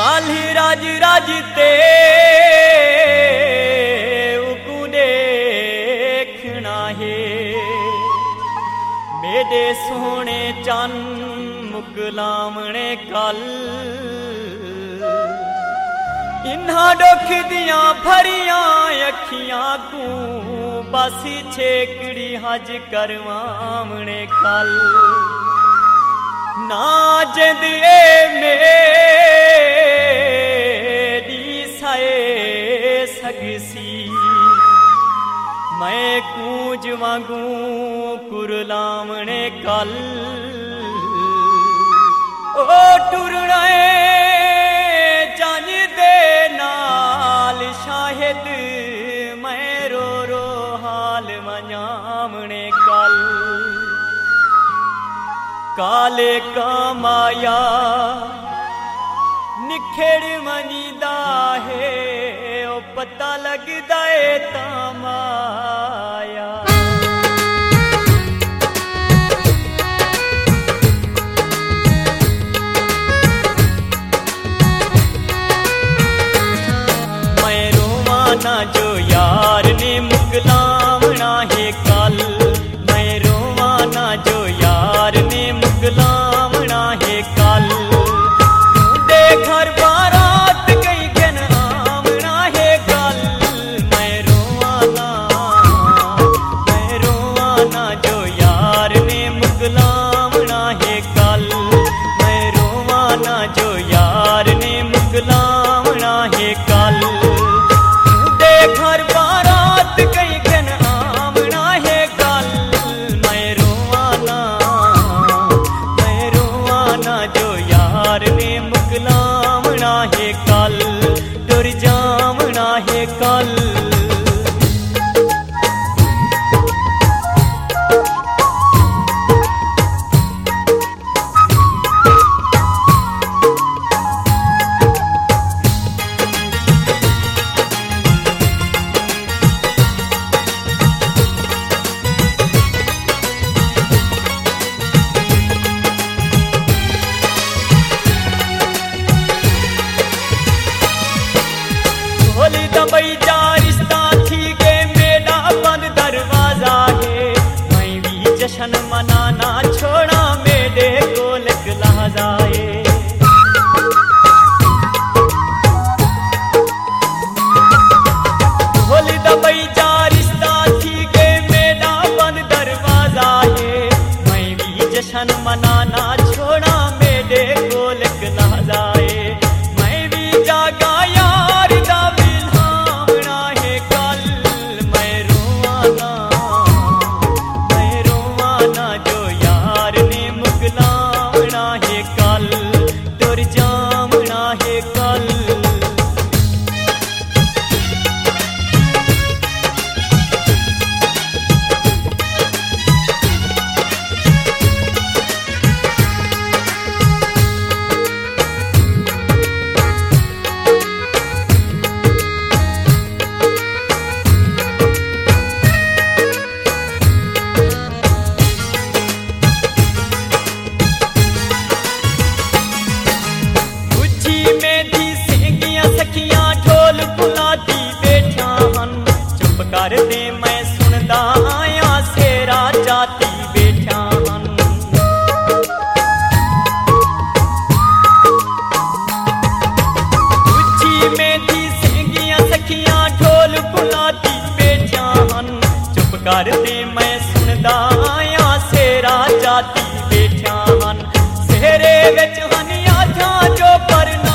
काल्हि राज राजते उकू देखना है मेरे सोने चन मुकलामने कल इन्हां दुख दियां भरियां अखियां को बस छेकड़ी हज करवामने कल ना जंदिए मेरी साए सगसी मैं कूंज वांगू कुरलामने कल ओ टुरणे जान दे नाल शाहिद मैं रो रो हाल मनामने कल काले का माया निखेड़ मनीदा है ओ पता लगदा है तमाया मैं रोवाना जो यार ने मुकलामना है कल मैं रोवाना जो यार ने मुकलामना है कल दे घर बारात गई गन आमना है कल मैं रोवाना जो यार ने मुकलामना है कल मैं रोवाना जो यार ने मुकलामना है कल दे घर बारात गई गन आमना है कल मैं रोवाना जो यार ने मुकलामना है कल डर जामना है कल दबई जा रिश्ता थी के मेरा बंद दरवाजा है मैं भी जश्न मनाना छोड़ा मेरे गोलक लहजाए होली दबई जा रिश्ता थी के मेरा बंद दरवाजा है मैं भी जश्न मनाना छोड़ा मेरे गोलक लहजाए मैं भी जागा यार जो यार ने मुकलामना है कल डर जामना है कल ढोल बुलाती बैठा हन चुप कर दे मैं सुनदा आया सेरा जाती बैठा हन उच्ची मेंधी सेंगियां सखियां ढोल बुलाती बैठा हन चुप कर दे मैं सुनदा आया सेरा जाती बैठा हन सेरे विच हन आजा जो परना